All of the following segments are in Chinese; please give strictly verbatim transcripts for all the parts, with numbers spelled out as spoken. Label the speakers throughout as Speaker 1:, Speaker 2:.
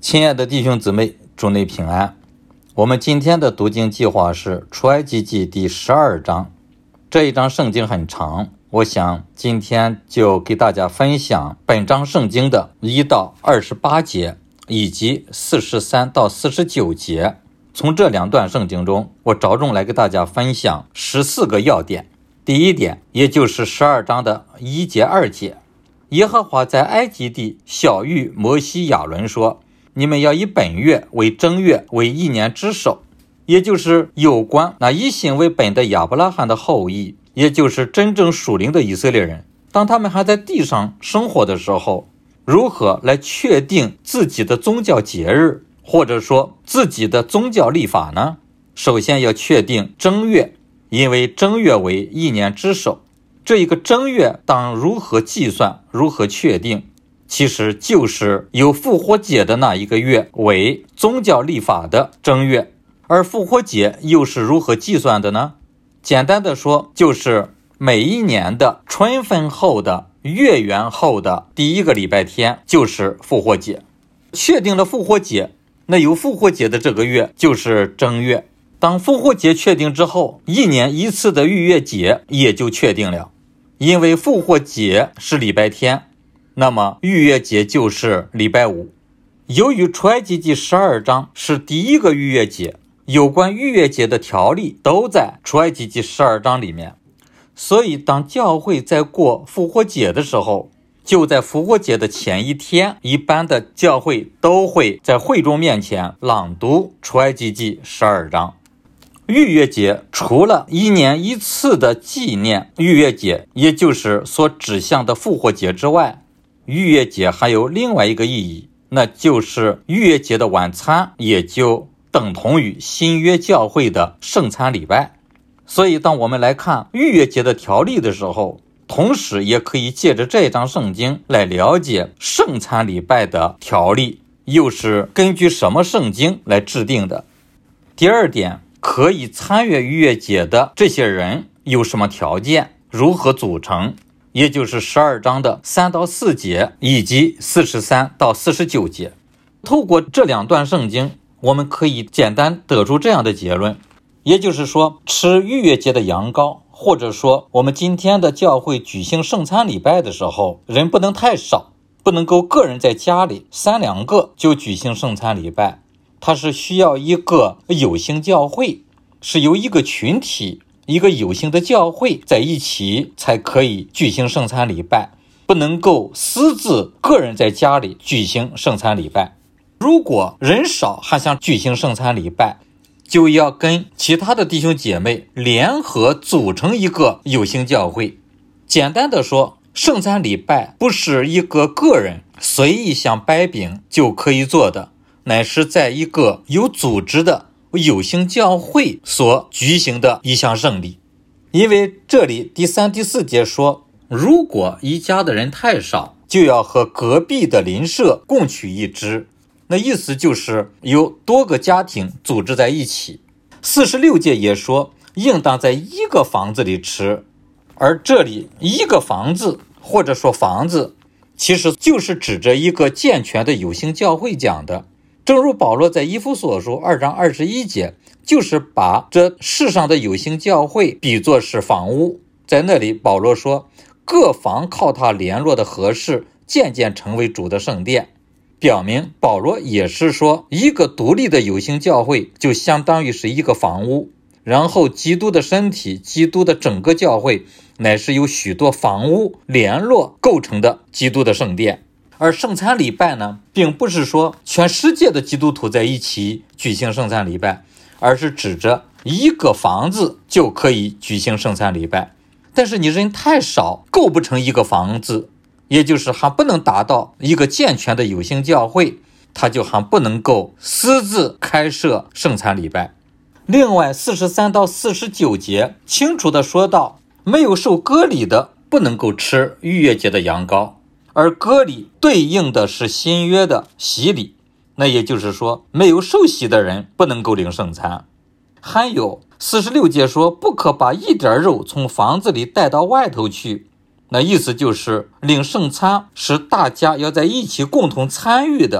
Speaker 1: 亲爱的弟兄姊妹，祝你平安。我们今天的读经计划是出埃及记第十二章。这一章圣经很长，我想今天就给大家分享本章圣经的一到二十八节以及四十三到四十九节。从这两段圣经中，我着重来给大家分享十四个要点。第一点，也就是十二章的一节二节，耶和华在埃及地晓谕摩西亚伦说，你们要以本月为正月，为一年之首。也就是有关那以信为本的亚伯拉罕的后裔，也就是真正属灵的以色列人，当他们还在地上生活的时候，如何来确定自己的宗教节日，或者说自己的宗教历法呢？首先要确定正月，因为正月为一年之首。这一个正月当如何计算，如何确定？其实就是有复活节的那一个月为宗教历法的正月。而复活节又是如何计算的呢？简单的说，就是每一年的春分后的月圆后的第一个礼拜天就是复活节。确定了复活节，那有复活节的这个月就是正月。当复活节确定之后，一年一次的逾越节也就确定了。因为复活节是礼拜天，那么逾越节就是礼拜五。由于出埃及记十二章是第一个逾越节，有关逾越节的条例都在出埃及记十二章里面，所以当教会在过复活节的时候，就在复活节的前一天，一般的教会都会在会众面前朗读出埃及记十二章。逾越节除了一年一次的纪念逾越节，也就是所指向的复活节之外，逾越节还有另外一个意义，那就是逾越节的晚餐也就等同于新约教会的圣餐礼拜。所以当我们来看逾越节的条例的时候，同时也可以借着这张圣经来了解圣餐礼拜的条例又是根据什么圣经来制定的。第二点，可以参与逾越节的这些人有什么条件，如何组成，也就是十二章的三到四节以及四十三到四十九节。透过这两段圣经，我们可以简单得出这样的结论，也就是说，吃逾越节的羊羔，或者说我们今天的教会举行圣餐礼拜的时候，人不能太少，不能够个人在家里三两个就举行圣餐礼拜，它是需要一个有形教会，是由一个群体一个有形的教会在一起才可以举行圣餐礼拜，不能够私自个人在家里举行圣餐礼拜。如果人少还想举行圣餐礼拜，就要跟其他的弟兄姐妹联合组成一个有形教会。简单的说，圣餐礼拜不是一个个人随意想掰饼就可以做的，乃是在一个有组织的有形教会所举行的一项圣礼。因为这里第三第四节说，如果一家的人太少，就要和隔壁的邻舍共取一只，那意思就是有多个家庭组织在一起。四十六节也说应当在一个房子里吃，而这里一个房子或者说房子其实就是指着一个健全的有形教会讲的。正如保罗在以弗所书二章二十一节，就是把这世上的有形教会比作是房屋。在那里保罗说，各房靠他联络的合适，渐渐成为主的圣殿。表明保罗也是说，一个独立的有形教会就相当于是一个房屋，然后基督的身体，基督的整个教会乃是由许多房屋联络构成的基督的圣殿。而圣餐礼拜呢，并不是说全世界的基督徒在一起举行圣餐礼拜，而是指着一个房子就可以举行圣餐礼拜。但是你人太少，构不成一个房子，也就是还不能达到一个健全的有形教会，它就还不能够私自开设圣餐礼拜。另外四十三到四十九节清楚地说到，没有受割礼的不能够吃逾越节的羊羔，而割礼对应的是新约的洗礼，那也就是说没有受洗的人不能够领圣餐。还有四十六节说，不可把一点肉从房子里带到外头去，那意思就是领圣餐是大家要在一起共同参与的，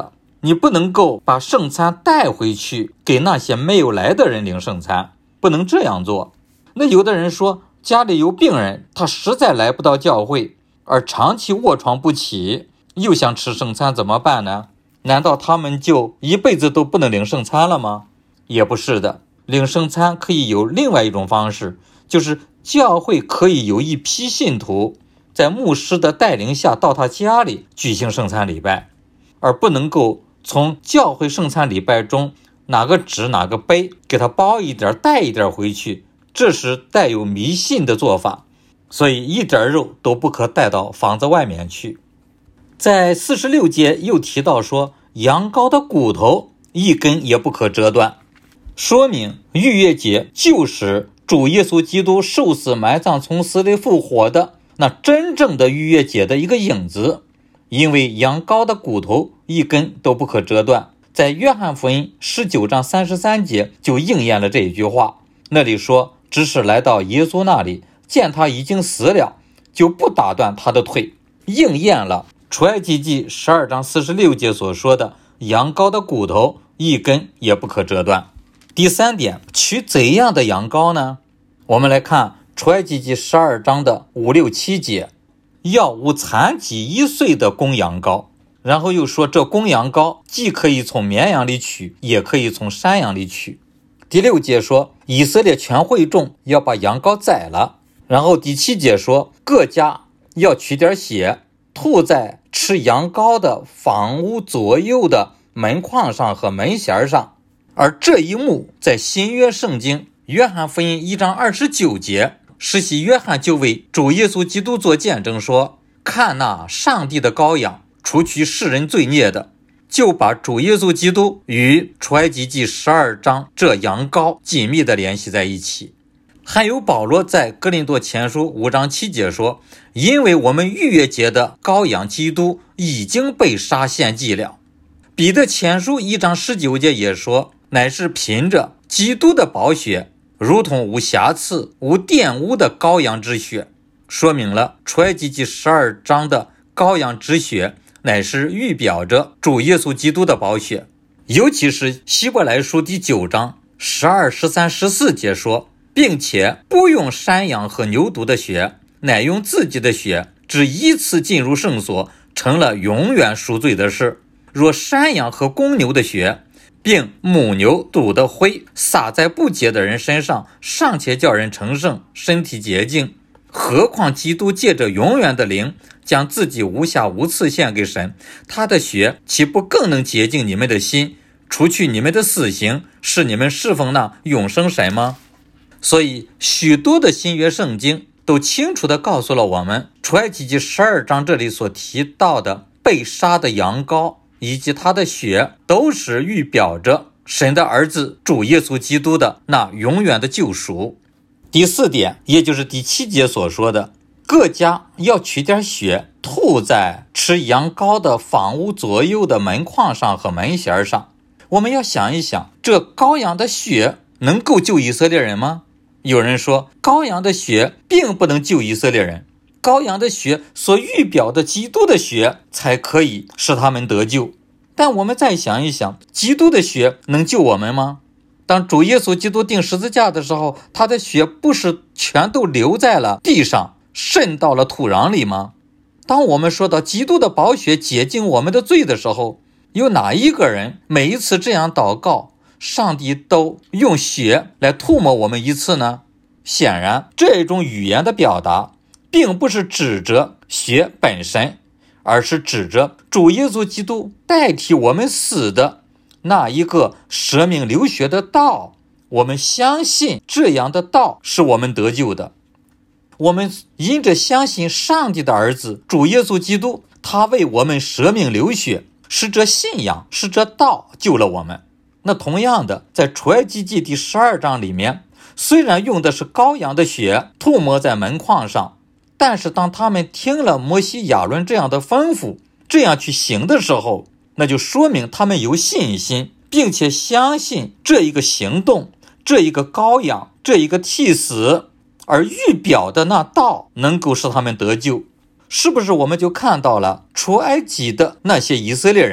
Speaker 1: 你不能够把圣餐带回去给那些没有来的人领圣餐，不能这样做。那有的人说家里有病人，他实在来不到教会，而长期卧床不起，又想吃圣餐怎么办呢？难道他们就一辈子都不能领圣餐了吗？也不是的，领圣餐可以有另外一种方式，就是教会可以有一批信徒在牧师的带领下到他家里举行圣餐礼拜，而不能够从教会圣餐礼拜中哪个纸哪个杯给他包一点带一点回去，这是带有迷信的做法，所以一点肉都不可带到房子外面去。在四十六节又提到说，羊羔的骨头一根也不可折断，说明逾越节就是主耶稣基督受死埋葬从死里复活的那真正的逾越节的一个影子，因为羊羔的骨头一根都不可折断。在约翰福音十九章三十三节就应验了这一句话，那里说只是来到耶稣那里，见他已经死了，就不打断他的腿，应验了出埃及记十二章四十六节所说的羊羔的骨头一根也不可折断。第三点，取怎样的羊羔呢？我们来看出埃及记十二章的五六七节，要无残疾一岁的公羊羔，然后又说这公羊羔既可以从绵羊里取，也可以从山羊里取。第六节说以色列全会众要把羊羔宰了，然后第七节说各家要取点血，吐在吃羊羔的房屋左右的门框上和门弦上。而这一幕在新约圣经约翰福音一章二十九节，施洗约翰就为主耶稣基督做见证说，看那上帝的羔羊，除去世人罪孽的，就把主耶稣基督与出埃及记十二章这羊羔紧密地联系在一起。还有保罗在哥林多前书五章七节说，因为我们逾越节的羔羊基督已经被杀献祭了。彼得前书一章十九节也说，乃是凭着基督的宝血，如同无瑕疵无玷污的羔羊之血，说明了出埃及记十二章的羔羊之血乃是预表着主耶稣基督的宝血。尤其是希伯来书第九章十二、十三、十四节说，并且不用山羊和牛犊的血，乃用自己的血，只一次进入圣所，成了永远赎罪的事。若山羊和公牛的血并母牛犊的灰撒在不洁的人身上，尚且叫人成圣，身体洁净，何况基督借着永远的灵将自己无瑕无疵献给神，他的血岂不更能洁净你们的心，除去你们的死刑，使你们侍奉那永生神吗？所以许多的新约圣经都清楚地告诉了我们，出埃及记十二章这里所提到的被杀的羊羔以及他的血，都是预表着神的儿子主耶稣基督的那永远的救赎。第四点，也就是第七节所说的，各家要取点血，吐在吃羊羔的房屋左右的门框上和门弦上。我们要想一想，这羔羊的血能够救以色列人吗？有人说羔羊的血并不能救以色列人，羔羊的血所预表的基督的血才可以使他们得救。但我们再想一想，基督的血能救我们吗？当主耶稣基督钉十字架的时候，他的血不是全都流在了地上，渗到了土壤里吗？当我们说到基督的宝血洁净我们的罪的时候，有哪一个人每一次这样祷告，上帝都用血来涂抹我们一次呢？显然这种语言的表达并不是指着血本身，而是指着主耶稣基督代替我们死的那一个舍命流血的道。我们相信这样的道是我们得救的，我们因着相信上帝的儿子主耶稣基督，他为我们舍命流血，是这信仰，是这道救了我们。那同样的，在出埃及记第十二章里面，虽然用的是羔羊的血涂抹在门框上，但是当他们听了摩西亚伦这样的吩咐，这样去行的时候，那就说明他们有信心，并且相信这一个行动，这一个羔羊，这一个替死而预表的那道能够使他们得救。是不是我们就看到了出埃及的那些以色列人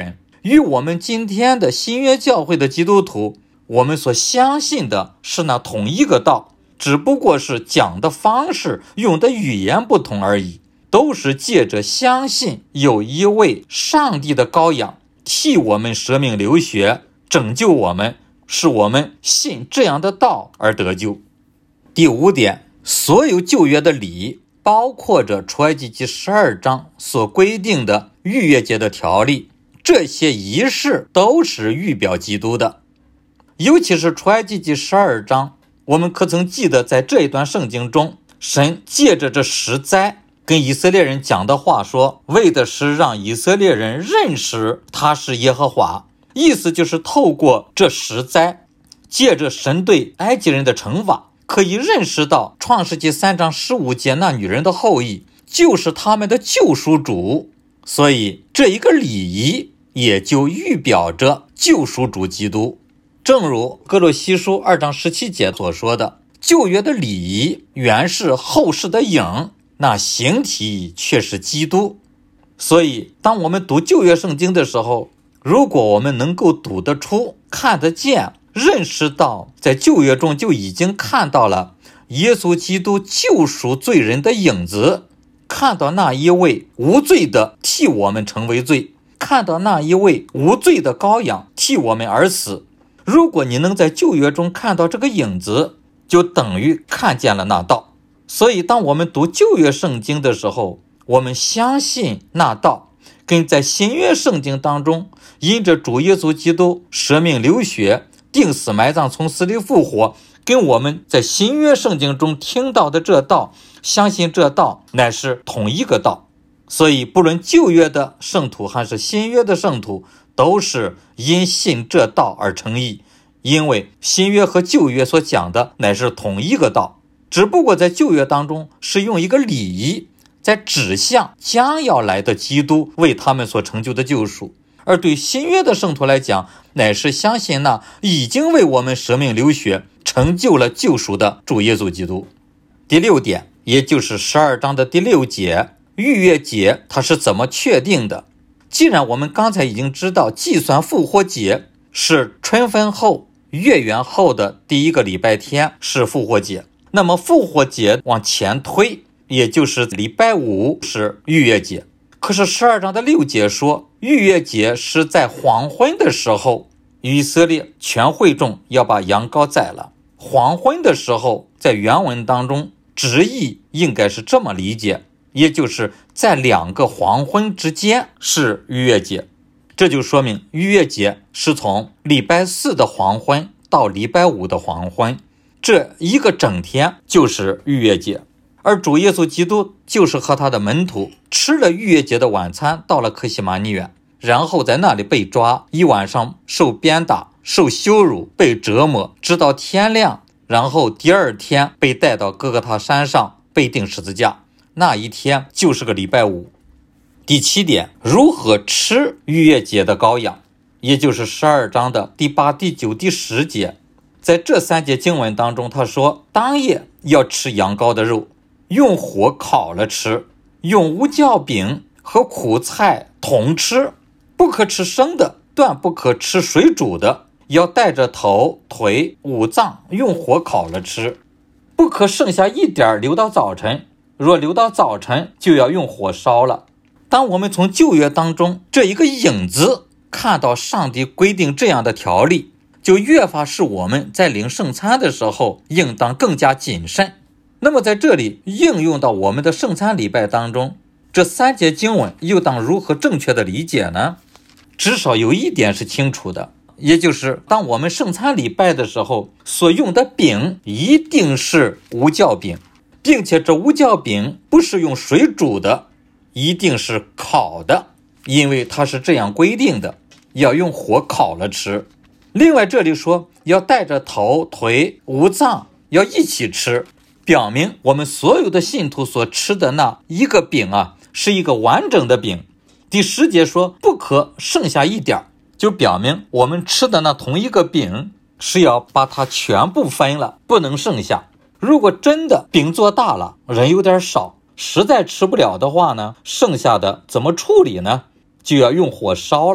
Speaker 1: 与我们今天的新约教会的基督徒，我们所相信的是那同一个道，只不过是讲的方式、用的语言不同而已，都是借着相信有一位上帝的羔羊替我们舍命流血，拯救我们，使我们信这样的道而得救。第五点，所有旧约的礼，包括着出埃及记十二章所规定的逾越节的条例，这些仪式都是预表基督的。尤其是出埃及记十二章，我们可曾记得在这一段圣经中，神借着这十灾跟以色列人讲的话说，为的是让以色列人认识他是耶和华，意思就是透过这十灾，借着神对埃及人的惩罚，可以认识到创世纪三章十五节那女人的后裔就是他们的救赎主，所以这一个礼仪也就预表着救赎主基督。正如哥罗西书二章十七节所说的，旧约的礼仪原是后世的影，那形体却是基督。所以当我们读旧约圣经的时候，如果我们能够读得出、看得见、认识到在旧约中就已经看到了耶稣基督救赎罪人的影子，看到那一位无罪的替我们成为罪，看到那一位无罪的羔羊替我们而死，如果你能在旧约中看到这个影子，就等于看见了那道。所以当我们读旧约圣经的时候，我们相信那道跟在新约圣经当中因着主耶稣基督舍命流血、钉死埋葬从死里复活，跟我们在新约圣经中听到的这道，相信这道乃是同一个道。所以不论旧约的圣徒还是新约的圣徒，都是因信这道而称义，因为新约和旧约所讲的乃是同一个道，只不过在旧约当中是用一个礼仪在指向将要来的基督为他们所成就的救赎，而对新约的圣徒来讲，乃是相信那已经为我们舍命流血成就了救赎的主耶稣基督。第六点，也就是十二章的第六节，逾越节它是怎么确定的？既然我们刚才已经知道计算复活节是春分后月圆后的第一个礼拜天是复活节，那么复活节往前推，也就是礼拜五是逾越节。可是十二章的六节说，逾越节是在黄昏的时候，以色列全会众要把羊羔宰了。黄昏的时候在原文当中直译应该是这么理解，也就是在两个黄昏之间是逾越节。这就说明逾越节是从礼拜四的黄昏到礼拜五的黄昏，这一个整天就是逾越节。而主耶稣基督就是和他的门徒吃了逾越节的晚餐，到了客西马尼园，然后在那里被抓，一晚上受鞭打、受羞辱、被折磨，直到天亮，然后第二天被带到哥哥他山上被钉十字架，那一天就是个礼拜五。第七点，如何吃逾越节的羔羊，也就是十二章的第八、第九、第十节。在这三节经文当中，他说当夜要吃羊羔的肉，用火烤了吃，用无酵饼和苦菜同吃，不可吃生的，断不可吃水煮的，要带着头、腿、五脏用火烤了吃，不可剩下一点留到早晨，若留到早晨就要用火烧了。当我们从旧约当中这一个影子看到上帝规定这样的条例，就越发使我们在领圣餐的时候应当更加谨慎。那么在这里应用到我们的圣餐礼拜当中，这三节经文又当如何正确的理解呢？至少有一点是清楚的，也就是当我们圣餐礼拜的时候所用的饼一定是无酵饼，并且这无酵饼不是用水煮的，一定是烤的，因为它是这样规定的，要用火烤了吃。另外这里说要带着头、腿、五脏要一起吃，表明我们所有的信徒所吃的那一个饼啊，是一个完整的饼。第十节说不可剩下一点，就表明我们吃的那同一个饼是要把它全部分了，不能剩下。如果真的饼做大了，人有点少，实在吃不了的话呢，剩下的怎么处理呢？就要用火烧了。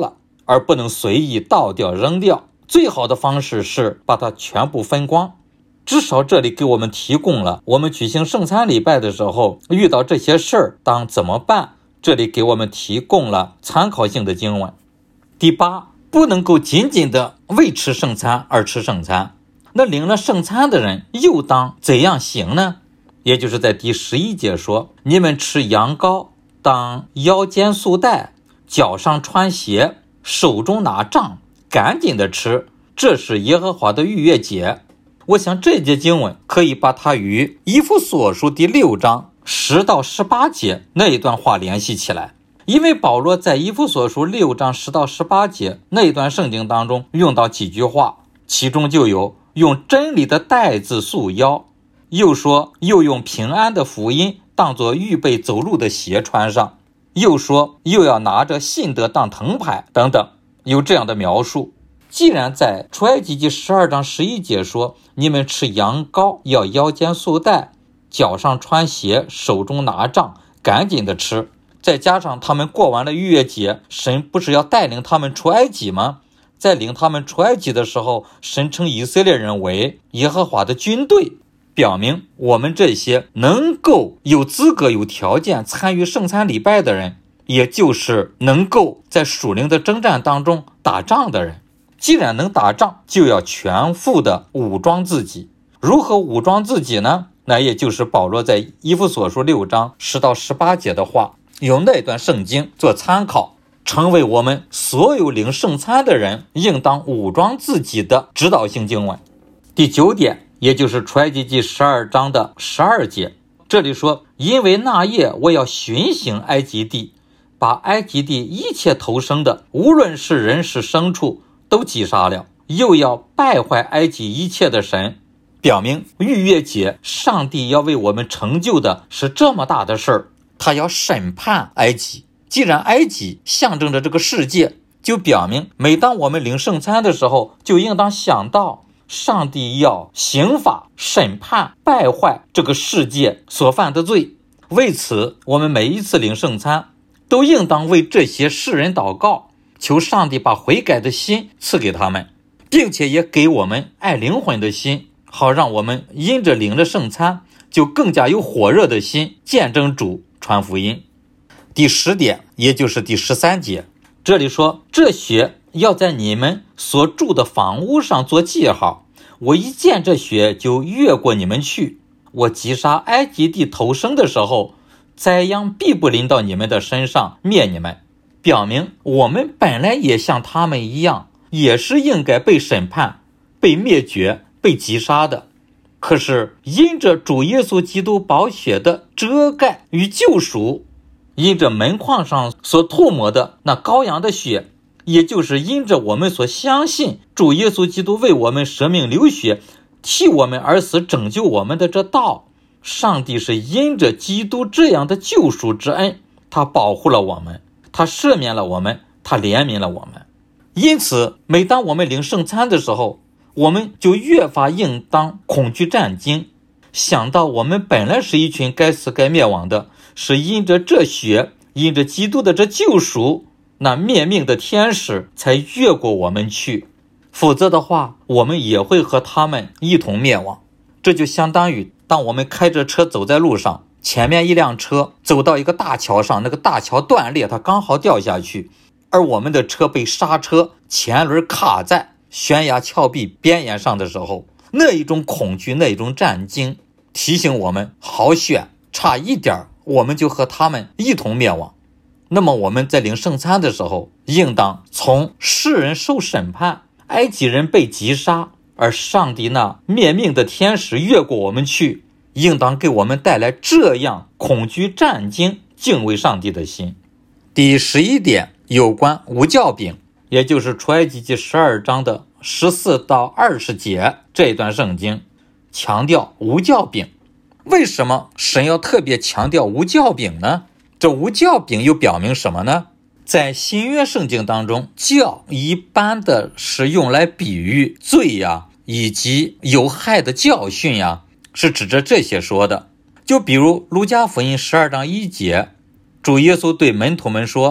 Speaker 1: 而不能随意倒掉扔掉。最好的方式是把它全部分光。至少这里给我们提供了我们举行圣餐礼拜的时候遇到这些事儿当怎么办，这里给我们提供了参考性的经文。第八，不能够仅仅的为吃圣餐而吃圣餐。那领了圣餐的人又当怎样行呢？也就是在第十一节说，你们吃羊羔当腰间束带，脚上穿鞋，手中拿杖，赶紧的吃，这是耶和华的逾越节。我想这节经文可以把它与以弗所书第六章十到十八节那一段话联系起来，因为保罗在以弗所书六章十到十八节那一段圣经当中用到几句话，其中就有用真理的带子束腰，又说又用平安的福音当作预备走路的鞋穿上，又说又要拿着信德当藤牌等等，有这样的描述。既然在出埃及记十二章十一节说你们吃羊羔要腰间束带，脚上穿鞋，手中拿杖，赶紧的吃，再加上他们过完了逾越节，神不是要带领他们出埃及吗？在领他们出埃及的时候，神称以色列人为耶和华的军队，表明我们这些能够有资格有条件参与圣餐礼拜的人，也就是能够在属灵的征战当中打仗的人。既然能打仗，就要全副的武装自己。如何武装自己呢？那也就是保罗在以弗所书六章十到十八节的话，用那段圣经做参考，成为我们所有领圣餐的人应当武装自己的指导性经文。第九点，也就是出埃及记十二章的十二节，这里说，因为那夜我要巡行埃及地，把埃及地一切投生的，无论是人是牲畜，都击杀了，又要败坏埃及一切的神。表明逾越节上帝要为我们成就的是这么大的事儿，他要审判埃及。既然埃及象征着这个世界，就表明每当我们领圣餐的时候，就应当想到上帝要刑罚审判败坏这个世界所犯的罪。为此，我们每一次领圣餐都应当为这些世人祷告，求上帝把悔改的心赐给他们，并且也给我们爱灵魂的心，好让我们因着领了圣餐就更加有火热的心见证主传福音。第十点，也就是第十三节，这里说，这血要在你们所住的房屋上做记号，我一见这血就越过你们去，我击杀埃及地头生的时候，灾殃必不临到你们的身上灭你们。表明我们本来也像他们一样，也是应该被审判、被灭绝、被击杀的。可是因着主耶稣基督宝血的遮盖与救赎，因着门框上所涂抹的那羔羊的血，也就是因着我们所相信主耶稣基督为我们舍命流血，替我们而死，拯救我们的这道，上帝是因着基督这样的救赎之恩，他保护了我们，他赦免了我们，他怜悯了我们。因此每当我们领圣餐的时候，我们就越发应当恐惧战惊，想到我们本来是一群该死该灭亡的，是因着这血，因着基督的这救赎，那灭命的天使才越过我们去，否则的话我们也会和他们一同灭亡。这就相当于当我们开着车走在路上，前面一辆车走到一个大桥上，那个大桥断裂，它刚好掉下去，而我们的车被刹车，前轮卡在悬崖峭壁边沿上的时候，那一种恐惧，那一种战惊，提醒我们好选，差一点我们就和他们一同灭亡。那么我们在领圣餐的时候，应当从世人受审判，埃及人被击杀，而上帝那灭命的天使越过我们去，应当给我们带来这样恐惧战惊敬畏上帝的心。第十一点，有关无酵饼，也就是出埃及记十二章的十四到二十节这一段圣经，强调无酵饼。为什么神要特别强调无酵饼呢？这无酵饼又表明什么呢？在新约圣经当中，酵一般的是用来比喻罪呀，以及有害的教训呀，是指着这些说的。就比如路加福音十二章一节，主耶稣对门徒们说，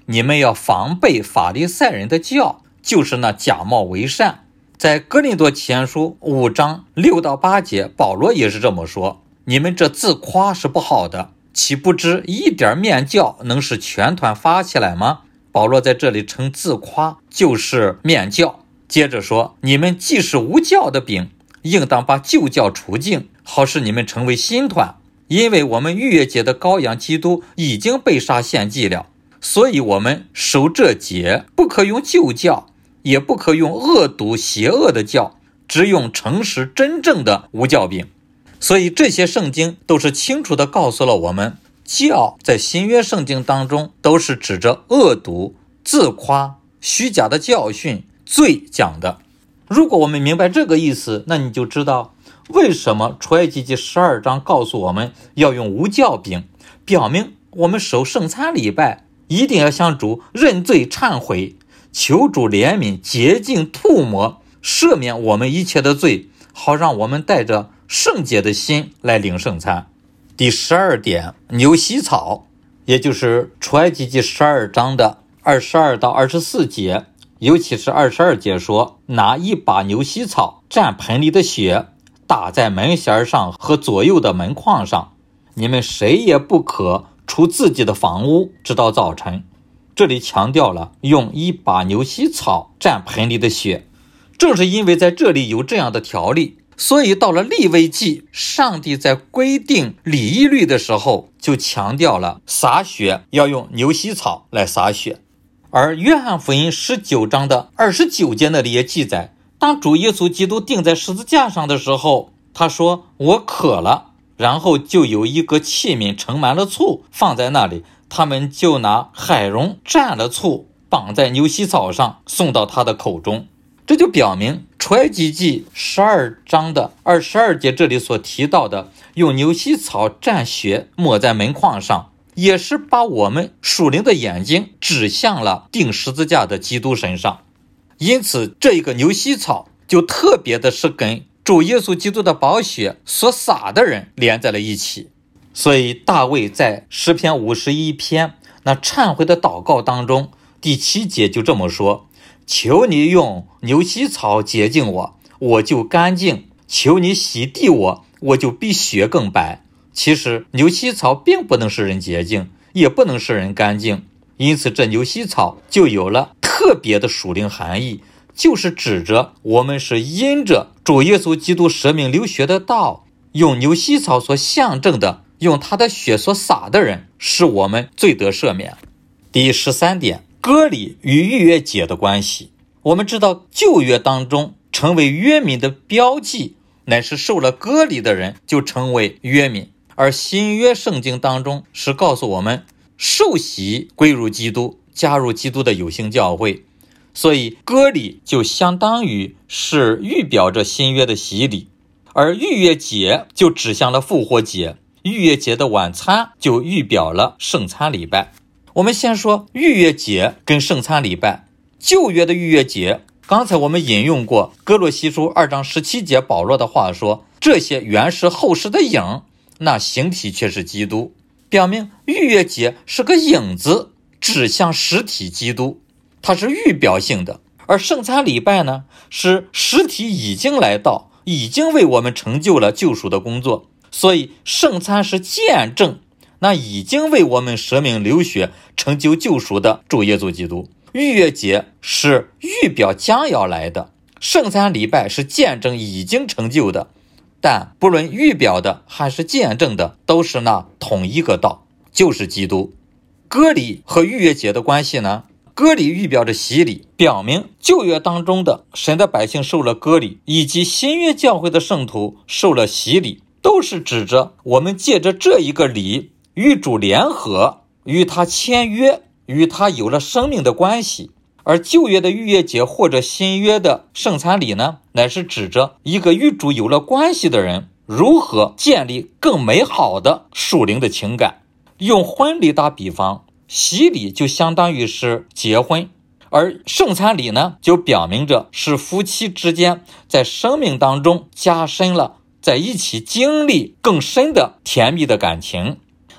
Speaker 1: 你们要防备法利赛人的教，就是那假冒为善。在哥林多前书五章六到八节，保罗也是这么说，你们这自夸是不好的，岂不知一点面教能使全团发起来吗？保罗在这里称自夸就是面教。接着说，你们既是无教的饼，应当把旧教除尽，好使你们成为新团。因为我们逾越节的羔羊基督已经被杀献祭了，所以我们守这节，不可用旧教，也不可用恶毒邪恶的教，只用诚实真正的无教饼。所以这些圣经都是清楚地告诉了我们，教在新约圣经当中都是指着恶毒、自夸、虚假的教训、罪讲的。如果我们明白这个意思，那你就知道为什么出埃及记十二章告诉我们要用无酵饼，表明我们守圣餐礼拜一定要向主认罪忏悔，求主怜悯洁净涂抹赦免我们一切的罪，好让我们带着圣洁的心来领圣餐。第十二点，牛膝草，也就是出埃及记十二章的二十二到二十四节，尤其是二十二节说，拿一把牛膝草蘸盆里的血，打在门弦上和左右的门框上，你们谁也不可出自己的房屋，直到早晨。这里强调了用一把牛膝草蘸盆里的血，正是因为在这里有这样的条例，所以到了利未记，上帝在规定礼仪律的时候就强调了洒血要用牛膝草来洒血。而约翰福音十九章的二十九节那里也记载，当主耶稣基督钉在十字架上的时候，他说我渴了，然后就有一个器皿盛满了醋放在那里，他们就拿海蓉蘸了醋绑在牛膝草上送到他的口中。这就表明出埃及记十二章的二十二节这里所提到的用牛膝草蘸血抹在门框上，也是把我们属灵的眼睛指向了钉十字架的基督身上。因此这个牛膝草就特别的是跟主耶稣基督的宝血所洒的人连在了一起。所以大卫在诗篇五十一篇那忏悔的祷告当中，第七节就这么说，求你用牛膝草洁净我，我就干净，求你洗涤我，我就比雪更白。其实牛膝草并不能使人洁净，也不能使人干净，因此这牛膝草就有了特别的属灵含义，就是指着我们是因着主耶稣基督舍命流血的道，用牛膝草所象征的，用他的血所洒的人，使我们罪得赦免。第十三点，割礼与逾越节的关系。我们知道旧约当中成为约民的标记，乃是受了割礼的人就成为约民，而新约圣经当中是告诉我们受洗归入基督，加入基督的有形教会。所以割礼就相当于是预表着新约的洗礼，而逾越节就指向了复活节，逾越节的晚餐就预表了圣餐礼拜。我们先说逾越节跟圣餐礼拜。旧约的逾越节，刚才我们引用过哥罗西书二章十七节保罗的话说，这些原是后世的影，那形体却是基督，表明逾越节是个影子，指向实体基督，它是预表性的。而圣餐礼拜呢，是实体已经来到，已经为我们成就了救赎的工作，所以圣餐是见证那已经为我们舍命流血成就救赎的主耶稣基督。逾越节是预表将要来的，圣餐礼拜是见证已经成就的，但不论预表的还是见证的，都是那同一个道，就是基督。割礼和逾越节的关系呢？割礼预表着洗礼，表明旧约当中的神的百姓受了割礼，以及新约教会的圣徒受了洗礼，都是指着我们借着这一个礼与主联合，与他签约，与他有了生命的关系。而旧约的逾越节或者新约的圣餐礼呢，乃是指着一个与主有了关系的人如何建立更美好的属灵的情感。用婚礼打比方，洗礼就相当于是结婚，而圣餐礼呢，就表明着是夫妻之间在生命当中加深了在一起经历更深的甜蜜的感情。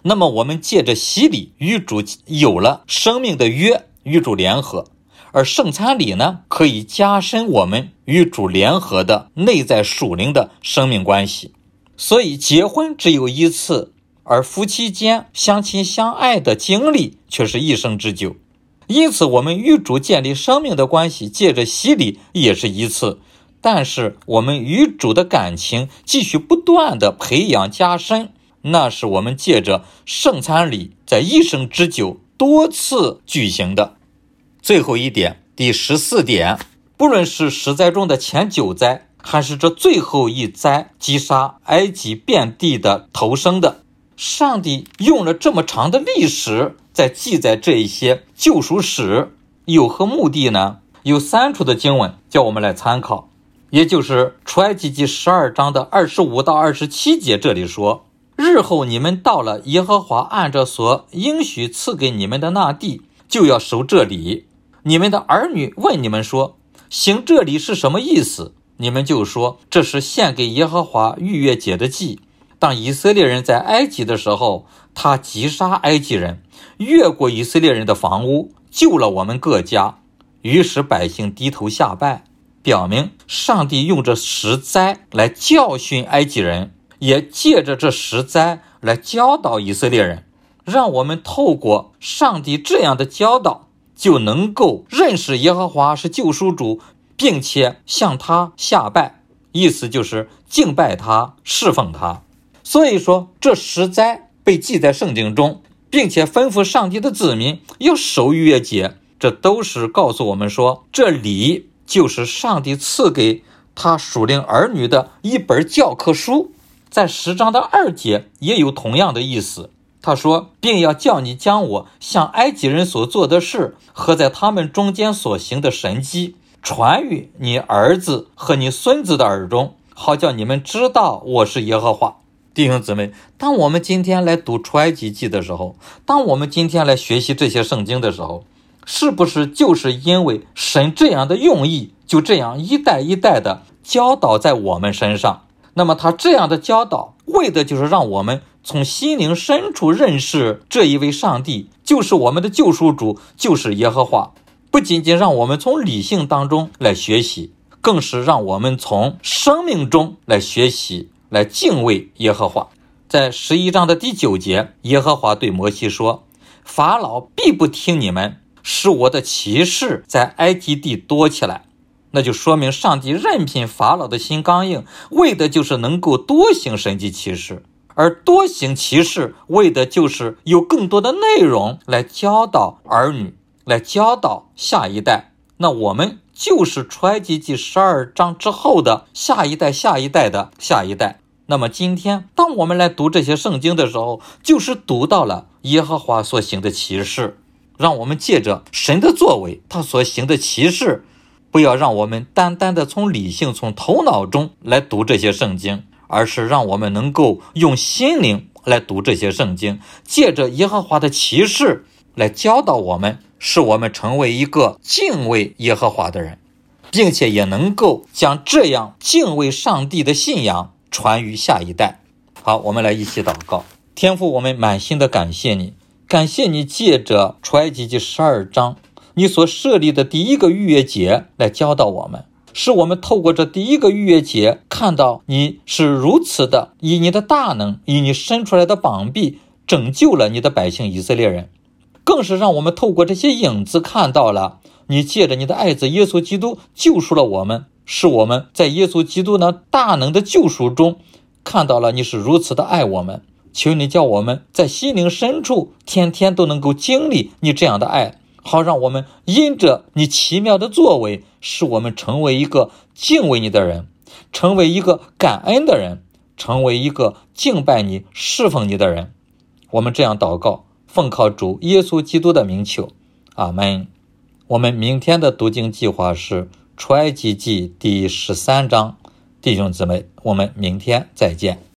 Speaker 1: 那么我们借着洗礼与主有了生命的约，与主联合。而圣餐礼呢，可以加深我们与主联合的内在属灵的生命关系。所以结婚只有一次，而夫妻间相亲相爱的经历却是一生之久。因此我们与主建立生命的关系，借着洗礼也是一次，但是我们与主的感情继续不断的培养加深，那是我们借着圣餐礼在一生之久多次举行的。最后一点，第十四点，不论是十灾中的前九灾，还是这最后一灾击杀埃及遍地的头生的，上帝用了这么长的历史在记载这一些救赎史，有何目的呢？有三处的经文叫我们来参考，也就是出埃及记十二章的二十五到二十七节，这里说，日后你们到了耶和华按着所应许赐给你们的那地，就要守这礼。你们的儿女问你们说，行这礼是什么意思？你们就说，这是献给耶和华逾越节的祭。当以色列人在埃及的时候，他击杀埃及人，越过以色列人的房屋，救了我们各家。于是百姓低头下拜，表明上帝用这十灾来教训埃及人，也借着这十灾来教导以色列人，让我们透过上帝这样的教导，就能够认识耶和华是救赎主，并且向他下拜，意思就是敬拜他，侍奉他。所以说这十灾被记在圣经中，并且吩咐上帝的子民要守逾越节，这都是告诉我们说，这礼就是上帝赐给他属灵儿女的一本教科书。在十章的二节也有同样的意思，他说，并要叫你将我向埃及人所做的事和在他们中间所行的神迹传于你儿子和你孙子的耳中，好叫你们知道我是耶和华。弟兄姊妹，当我们今天来读出埃及记的时候，当我们今天来学习这些圣经的时候，是不是就是因为神这样的用意，就这样一代一代的教导在我们身上？那么他这样的教导，为的就是让我们从心灵深处认识这一位上帝，就是我们的救赎主，就是耶和华。不仅仅让我们从理性当中来学习，更是让我们从生命中来学习，来敬畏耶和华。在十一章的第九节，耶和华对摩西说，法老必不听你们，使我的奇事在埃及地多起来。那就说明上帝任凭法老的心刚硬，为的就是能够多行神迹奇事，而多行奇事为的就是有更多的内容来教导儿女，来教导下一代。那我们就是出埃及记十二章之后的下一代下一代的下一代。那么今天当我们来读这些圣经的时候，就是读到了耶和华所行的奇事，让我们借着神的作为，他所行的奇事，不要让我们单单的从理性从头脑中来读这些圣经，而是让我们能够用心灵来读这些圣经，借着耶和华的奇事来教导我们，使我们成为一个敬畏耶和华的人，并且也能够将这样敬畏上帝的信仰传于下一代。好，我们来一起祷告。天父，我们满心的感谢你，感谢你借着出埃及记十二章你所设立的第一个逾越节来教导我们，使我们透过这第一个逾越节看到你是如此的以你的大能，以你伸出来的膀臂拯救了你的百姓以色列人，更是让我们透过这些影子看到了你借着你的爱子耶稣基督救赎了我们，使我们在耶稣基督那大能的救赎中看到了你是如此的爱我们。求你叫我们在心灵深处天天都能够经历你这样的爱，好让我们因着你奇妙的作为，使我们成为一个敬畏你的人，成为一个感恩的人，成为一个敬拜你侍奉你的人。我们这样祷告，奉靠主耶稣基督的名求，阿们。我们明天的读经计划是出埃及记第十三章，弟兄姊妹，我们明天再见。